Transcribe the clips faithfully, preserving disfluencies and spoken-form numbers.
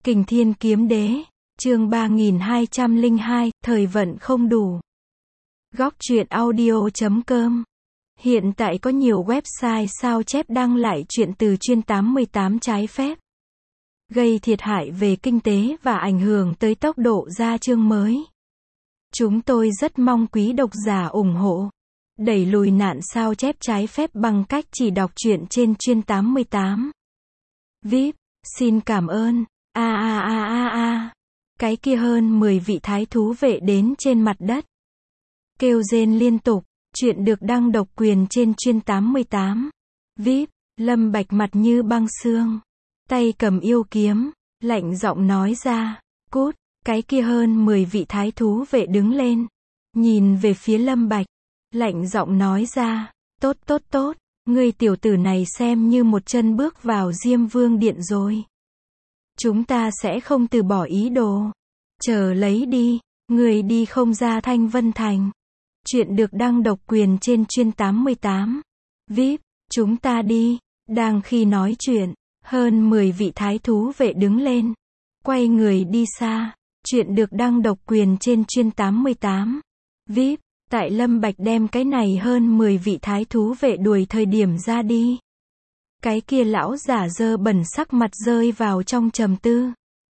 Kình Thiên Kiếm Đế, chương ba nghìn hai trăm lẻ hai, thời vận không đủ. Góc truyện audio chấm com. Hiện tại có nhiều website sao chép đăng lại truyện từ chuyên tám mươi tám trái phép, gây thiệt hại về kinh tế và ảnh hưởng tới tốc độ ra chương mới. Chúng tôi rất mong quý độc giả ủng hộ, đẩy lùi nạn sao chép trái phép bằng cách chỉ đọc truyện trên chuyên tám mươi tám. vê i pê, xin cảm ơn. A a a a a. Cái kia hơn mười vị thái thú vệ đến trên mặt đất, kêu rên liên tục. Chuyện được đăng độc quyền trên chuyên tám mươi tám. vê i pê, Lâm Bạch mặt như băng xương, tay cầm yêu kiếm, lạnh giọng nói ra, cút. Cái kia hơn mười vị thái thú vệ đứng lên, nhìn về phía Lâm Bạch, lạnh giọng nói ra, tốt tốt tốt, ngươi tiểu tử này xem như một chân bước vào Diêm Vương điện rồi. Chúng ta sẽ không từ bỏ ý đồ. Chờ lấy đi, người đi không ra Thanh Vân Thành. Chuyện được đăng độc quyền trên chuyên tám mươi tám. vê i pê, chúng ta đi. Đang khi nói chuyện, hơn mười vị thái thú vệ đứng lên, quay người đi xa. Chuyện được đăng độc quyền trên chuyên tám mươi tám. vê i pê, tại Lâm Bạch đem cái này hơn mười vị thái thú vệ đuổi thời điểm ra đi. Cái kia lão giả dơ bẩn sắc mặt rơi vào trong trầm tư.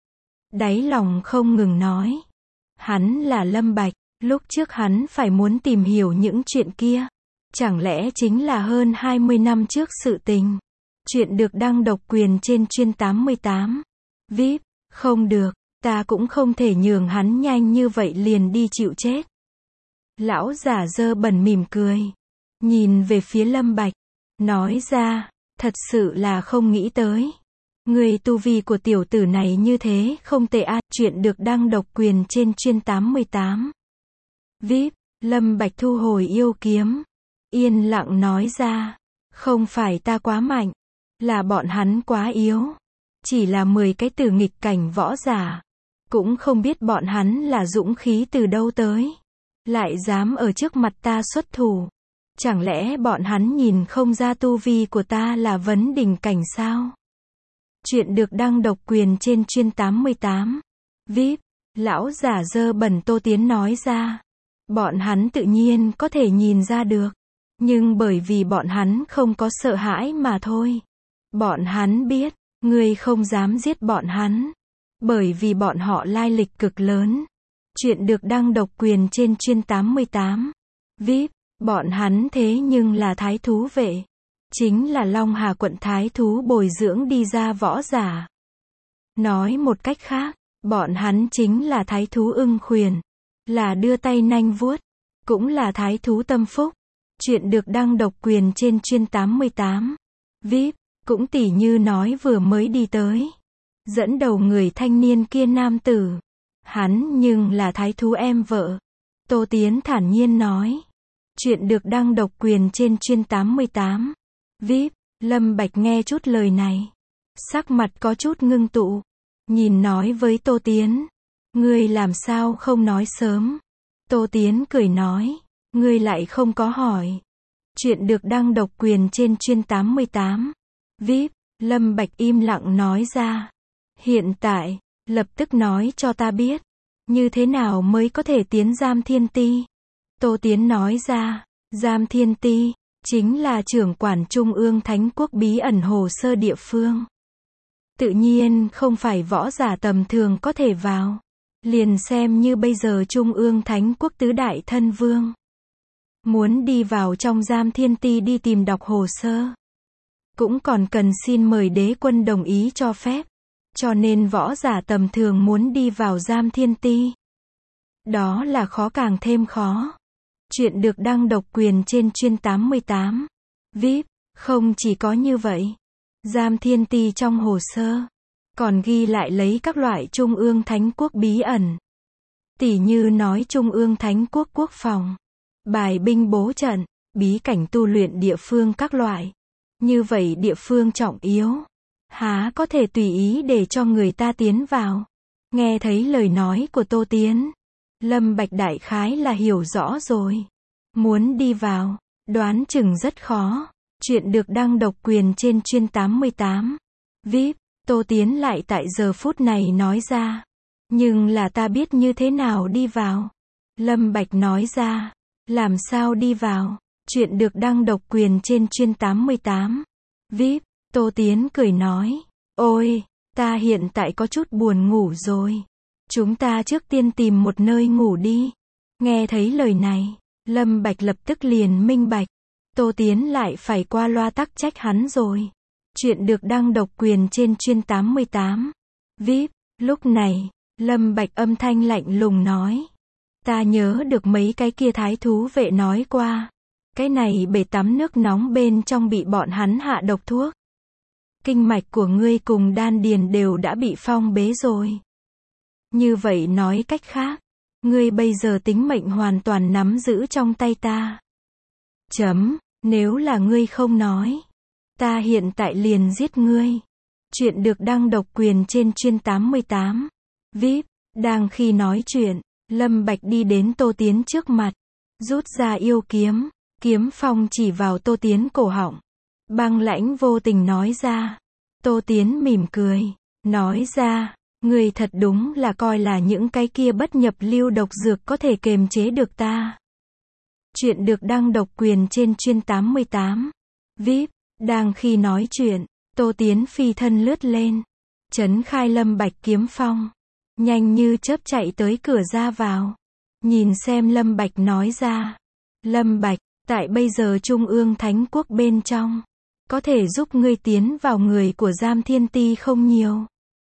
Đáy lòng không ngừng nói. Hắn là Lâm Bạch, lúc trước hắn phải muốn tìm hiểu những chuyện kia. Chẳng lẽ chính là hơn hai mươi năm trước sự tình. Chuyện được đăng độc quyền trên chuyên tám mươi tám. vê i pê, không được, ta cũng không thể nhường hắn nhanh như vậy liền đi chịu chết. Lão giả dơ bẩn mỉm cười, nhìn về phía Lâm Bạch, nói ra, thật sự là không nghĩ tới. Người tu vi của tiểu tử này như thế không tệ a. Chuyện được đăng độc quyền trên chuyên tám mươi tám. vê i pê, Lâm Bạch thu hồi yêu kiếm, yên lặng nói ra, không phải ta quá mạnh, là bọn hắn quá yếu. Chỉ là mười cái tử nghịch cảnh võ giả, cũng không biết bọn hắn là dũng khí từ đâu tới, lại dám ở trước mặt ta xuất thủ. Chẳng lẽ bọn hắn nhìn không ra tu vi của ta là vấn đỉnh cảnh sao? Chuyện được đăng độc quyền trên chuyên tám mươi tám. vê i pê, lão giả dơ bẩn Tô Tiến nói ra. Bọn hắn tự nhiên có thể nhìn ra được, nhưng bởi vì bọn hắn không có sợ hãi mà thôi. Bọn hắn biết, ngươi không dám giết bọn hắn, bởi vì bọn họ lai lịch cực lớn. Chuyện được đăng độc quyền trên chuyên tám mươi tám. vê i pê, bọn hắn thế nhưng là thái thú vệ, chính là Long Hà quận thái thú bồi dưỡng đi ra võ giả. Nói một cách khác, bọn hắn chính là thái thú ưng khuyển, là đưa tay nanh vuốt, cũng là thái thú tâm phúc. Chuyện được đăng độc quyền trên chuyên tám mươi tám. vê i pê, cũng tỉ như nói vừa mới đi tới, dẫn đầu người thanh niên kia nam tử, hắn nhưng là thái thú em vợ. Tô Tiến thản nhiên nói. Chuyện được đăng độc quyền trên chuyên tám mươi tám. vê i pê, Lâm Bạch nghe chút lời này, sắc mặt có chút ngưng tụ, nhìn nói với Tô Tiến, ngươi làm sao không nói sớm? Tô Tiến cười nói, ngươi lại không có hỏi. Chuyện được đăng độc quyền trên chuyên tám mươi tám. vê i pê, Lâm Bạch im lặng nói ra, hiện tại, lập tức nói cho ta biết, như thế nào mới có thể tiến Giam Thiên Ti? Tô Tiến nói ra, Giam Thiên Ti, chính là trưởng quản Trung ương Thánh Quốc bí ẩn hồ sơ địa phương. Tự nhiên không phải võ giả tầm thường có thể vào. Liền xem như bây giờ Trung ương Thánh Quốc tứ đại thân vương, muốn đi vào trong Giam Thiên Ti đi tìm đọc hồ sơ, cũng còn cần xin mời đế quân đồng ý cho phép. Cho nên võ giả tầm thường muốn đi vào Giam Thiên Ti, đó là khó càng thêm khó. Chuyện được đăng độc quyền trên chuyên tám mươi tám. vê i pê, không chỉ có như vậy, Giam Thiên Ti trong hồ sơ còn ghi lại lấy các loại Trung ương Thánh Quốc bí ẩn. Tỉ như nói Trung ương Thánh Quốc quốc phòng, bài binh bố trận, bí cảnh tu luyện địa phương các loại. Như vậy địa phương trọng yếu, há có thể tùy ý để cho người ta tiến vào. Nghe thấy lời nói của Tô Tiến, Lâm Bạch đại khái là hiểu rõ rồi. Muốn đi vào, đoán chừng rất khó. Chuyện được đăng độc quyền trên chuyên tám mươi tám. vê i pê, Tô Tiến lại tại giờ phút này nói ra. Nhưng là ta biết như thế nào đi vào. Lâm Bạch nói ra. Làm sao đi vào? Chuyện được đăng độc quyền trên chuyên tám mươi tám. vê i pê, Tô Tiến cười nói. Ôi, ta hiện tại có chút buồn ngủ rồi. Chúng ta trước tiên tìm một nơi ngủ đi. Nghe thấy lời này, Lâm Bạch lập tức liền minh bạch. Tô Tiến lại phải qua loa tắc trách hắn rồi. Chuyện được đăng độc quyền trên chuyên tám mươi tám. vê i pê, lúc này, Lâm Bạch âm thanh lạnh lùng nói. Ta nhớ được mấy cái kia thái thú vệ nói qua. Cái này bể tắm nước nóng bên trong bị bọn hắn hạ độc thuốc. Kinh mạch của ngươi cùng đan điền đều đã bị phong bế rồi. Như vậy nói cách khác, ngươi bây giờ tính mệnh hoàn toàn nắm giữ trong tay ta. Chấm, nếu là ngươi không nói, ta hiện tại liền giết ngươi. Chuyện được đăng độc quyền trên chuyên tám mươi tám. vê i pê, đang khi nói chuyện, Lâm Bạch đi đến Tô Tiến trước mặt, rút ra yêu kiếm, kiếm phong chỉ vào Tô Tiến cổ họng. Băng lãnh vô tình nói ra. Tô Tiến mỉm cười, nói ra, ngươi thật đúng là coi là những cái kia bất nhập lưu độc dược có thể kềm chế được ta. Chuyện được đăng độc quyền trên chuyên tám mươi tám. vê i pê, đang khi nói chuyện, Tô Tiến phi thân lướt lên, trấn khai Lâm Bạch kiếm phong, nhanh như chớp chạy tới cửa ra vào. Nhìn xem Lâm Bạch nói ra. Lâm Bạch, tại bây giờ Trung ương Thánh Quốc bên trong, có thể giúp ngươi tiến vào người của Giam Thiên Ti không nhiều.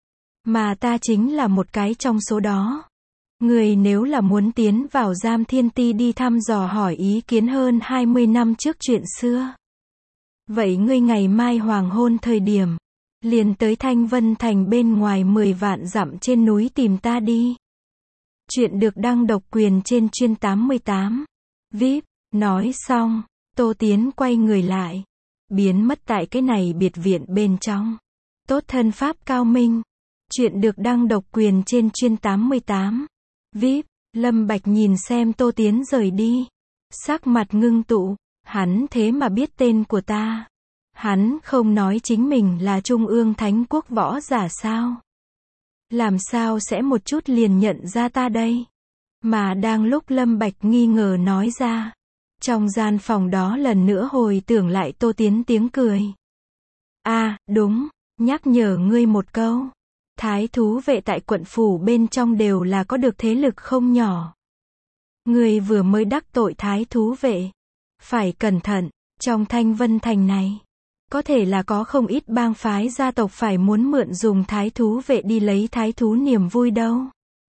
Mà ta chính là một cái trong số đó. Ngươi nếu là muốn tiến vào Giam Thiên Ti đi thăm dò hỏi ý kiến hơn hai mươi năm trước chuyện xưa. Vậy ngươi ngày mai hoàng hôn thời điểm, liền tới Thanh Vân Thành bên ngoài mười vạn dặm trên núi tìm ta đi. Chuyện được đăng độc quyền trên chuyên tám mươi tám. vê i pê, nói xong, Tô Tiến quay người lại, biến mất tại cái này biệt viện bên trong. Tốt thân pháp cao minh. Chuyện được đăng độc quyền trên chuyên tám mươi tám. vê i pê, Lâm Bạch nhìn xem Tô Tiến rời đi. Sắc mặt ngưng tụ, hắn thế mà biết tên của ta. Hắn không nói chính mình là Trung ương Thánh Quốc võ giả sao? Làm sao sẽ một chút liền nhận ra ta đây? Mà đang lúc Lâm Bạch nghi ngờ nói ra, trong gian phòng đó lần nữa hồi tưởng lại Tô Tiến tiếng cười. À, đúng, nhắc nhở ngươi một câu. Thái thú vệ tại quận phủ bên trong đều là có được thế lực không nhỏ. Ngươi vừa mới đắc tội thái thú vệ. Phải cẩn thận, trong Thanh Vân Thành này, có thể là có không ít bang phái gia tộc phải muốn mượn dùng thái thú vệ đi lấy thái thú niềm vui đâu.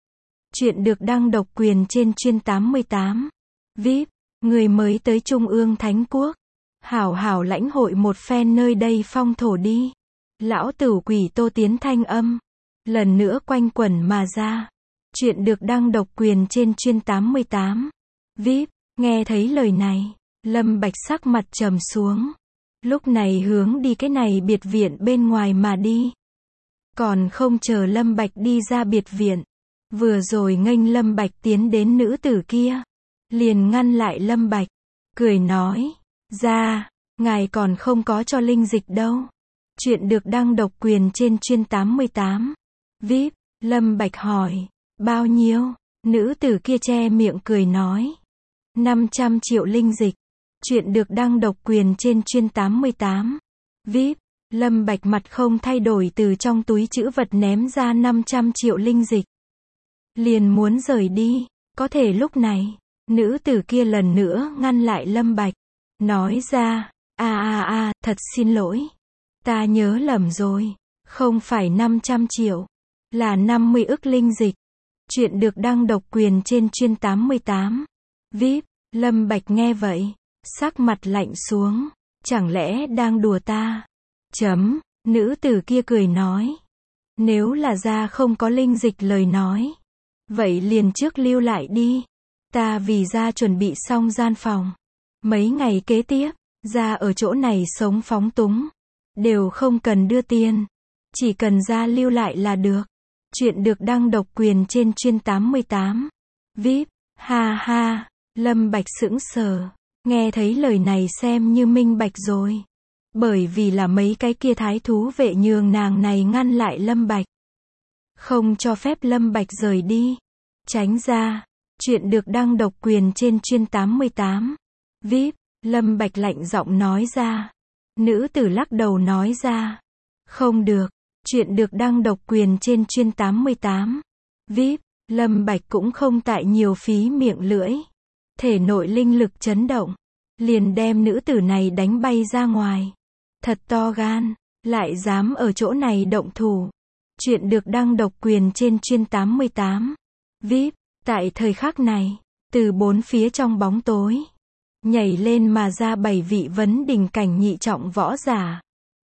Chuyện được đăng độc quyền trên chuyên tám mươi tám. vê i pê, người mới tới Trung ương Thánh Quốc. Hảo hảo lãnh hội một phen nơi đây phong thổ đi. Lão tử quỷ Tô Tiến thanh âm. Lần nữa quanh quẩn mà ra. Chuyện được đăng độc quyền trên chuyên tám mươi tám. vê i pê, nghe thấy lời này, Lâm Bạch sắc mặt trầm xuống. Lúc này hướng đi cái này biệt viện bên ngoài mà đi. Còn không chờ Lâm Bạch đi ra biệt viện. Vừa rồi nghênh Lâm Bạch tiến đến nữ tử kia. Liền ngăn lại Lâm Bạch. Cười nói. Ra, ngài còn không có cho linh dịch đâu. Chuyện được đăng độc quyền trên chuyên tám mươi tám. vê i pê, Lâm Bạch hỏi. Bao nhiêu? Nữ tử kia che miệng cười nói. năm trăm triệu linh dịch. Chuyện được đăng độc quyền trên chuyên tám mươi tám. vê i pê, Lâm Bạch mặt không thay đổi từ trong túi trữ vật ném ra năm trăm triệu linh dịch. Liền muốn rời đi, có thể lúc này, nữ tử kia lần nữa ngăn lại Lâm Bạch. Nói ra, a a a, thật xin lỗi. Ta nhớ lầm rồi, không phải năm trăm triệu, là năm mươi ức linh dịch. Chuyện được đăng độc quyền trên chuyên tám mươi tám. vê i pê, Lâm Bạch nghe vậy, sắc mặt lạnh xuống. Chẳng lẽ đang đùa ta? Chấm, nữ tử kia cười nói. Nếu là ra không có linh dịch lời nói, vậy liền trước lưu lại đi. Ta vì ra chuẩn bị xong gian phòng. Mấy ngày kế tiếp, ra ở chỗ này sống phóng túng. Đều không cần đưa tiền. Chỉ cần ra lưu lại là được. Chuyện được đăng độc quyền trên chuyên tám mươi tám. vê i pê, ha ha, Lâm Bạch sững sờ. Nghe thấy lời này xem như minh bạch rồi. Bởi vì là mấy cái kia thái thú vệ nhường nàng này ngăn lại Lâm Bạch. Không cho phép Lâm Bạch rời đi. Tránh ra. Chuyện được đăng độc quyền trên chuyên tám mươi tám. vê i pê, Lâm Bạch lạnh giọng nói ra. Nữ tử lắc đầu nói ra. Không được. Chuyện được đăng độc quyền trên chuyên tám mươi tám. vê i pê, Lâm Bạch cũng không tại nhiều phí miệng lưỡi. Thể nội linh lực chấn động. Liền đem nữ tử này đánh bay ra ngoài. Thật to gan. Lại dám ở chỗ này động thủ. Chuyện được đăng độc quyền trên chuyên tám mươi tám. vê i pê, tại thời khắc này, từ bốn phía trong bóng tối, nhảy lên mà ra bảy vị vấn đỉnh cảnh nhị trọng võ giả.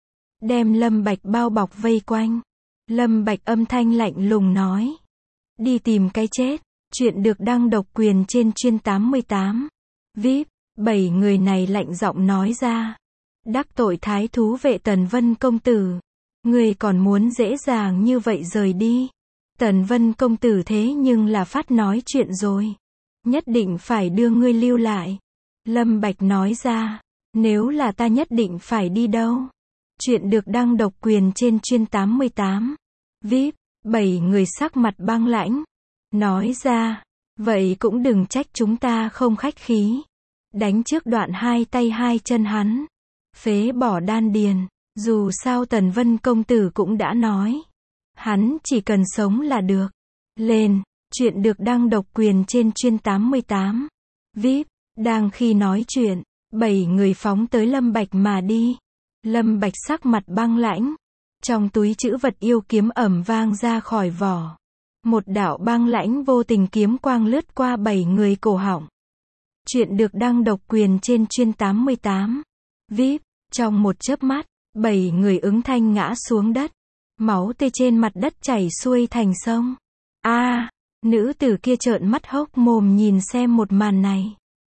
Đem Lâm Bạch bao bọc vây quanh. Lâm Bạch âm thanh lạnh lùng nói. Đi tìm cái chết. Chuyện được đăng độc quyền trên chuyên tám mươi tám. vê i pê, bảy người này lạnh giọng nói ra. Đắc tội thái thú vệ Tần Vân công tử. Người còn muốn dễ dàng như vậy rời đi. Tần Vân công tử thế nhưng là phát nói chuyện rồi. Nhất định phải đưa ngươi lưu lại. Lâm Bạch nói ra. Nếu là ta nhất định phải đi đâu. Chuyện được đăng độc quyền trên chuyên tám mươi tám. vê i pê, bảy người sắc mặt băng lãnh. Nói ra. Vậy cũng đừng trách chúng ta không khách khí. Đánh trước đoạn hai tay hai chân hắn. Phế bỏ đan điền. Dù sao Tần Vân công tử cũng đã nói. Hắn chỉ cần sống là được. Lên. Chuyện được đăng độc quyền trên chuyên tám mươi tám. vê i pê. Đang khi nói chuyện. Bảy người phóng tới Lâm Bạch mà đi. Lâm Bạch sắc mặt băng lãnh. Trong túi trữ vật yêu kiếm ầm vang ra khỏi vỏ. Một đạo băng lãnh vô tình kiếm quang lướt qua bảy người cổ họng. Chuyện được đăng độc quyền trên chuyên tám mươi tám. vê i pê. Trong một chớp mắt, bảy người ứng thanh ngã xuống đất. Máu tươi trên mặt đất chảy xuôi thành sông. A, à, nữ tử kia trợn mắt hốc mồm nhìn xem một màn này.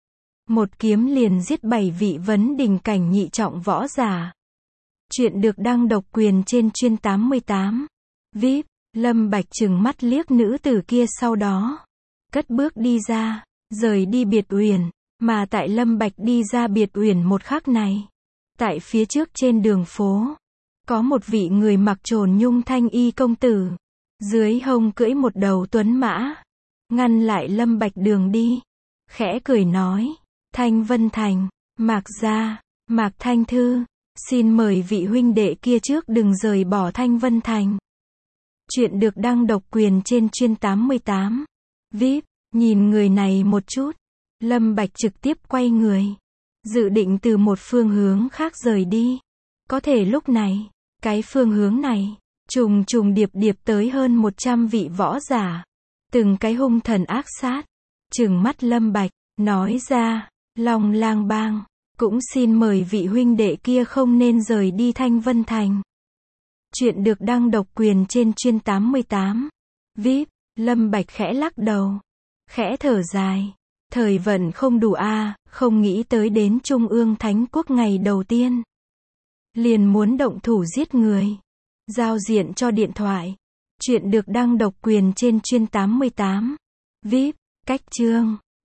Một kiếm liền giết bảy vị vấn đỉnh cảnh nhị trọng võ giả. Chuyện được đăng độc quyền trên chuyên tám mươi tám. vê i pê, Lâm Bạch trừng mắt liếc nữ tử kia sau đó. Cất bước đi ra, rời đi biệt uyển. Mà tại Lâm Bạch đi ra biệt uyển một khắc này. Tại phía trước trên đường phố. Có một vị người mặc trồn nhung thanh y công tử. Dưới hông cưỡi một đầu tuấn mã. Ngăn lại Lâm Bạch đường đi. Khẽ cười nói. Thanh Vân Thành, Mạc gia, Mạc Thanh Thư. Xin mời vị huynh đệ kia trước đừng rời bỏ Thanh Vân Thành. Chuyện được đăng độc quyền trên chuyên tám mươi tám. vê i pê, nhìn người này một chút. Lâm Bạch trực tiếp quay người. Dự định từ một phương hướng khác rời đi. Có thể lúc này, cái phương hướng này, trùng trùng điệp điệp tới hơn một trăm vị võ giả. Từng cái hung thần ác sát. Trừng mắt Lâm Bạch, nói ra, Long Lang Bang, cũng xin mời vị huynh đệ kia không nên rời đi Thanh Vân Thành. Chuyện được đăng độc quyền trên chuyên tám mươi tám. vê i pê, Lâm Bạch khẽ lắc đầu. Khẽ thở dài. Thời vận không đủ a, à, không nghĩ tới đến Trung ương Thánh Quốc ngày đầu tiên. Liền muốn động thủ giết người. Giao diện cho điện thoại. Chuyện được đăng độc quyền trên chuyên tám mươi tám. vê i pê, cách chương.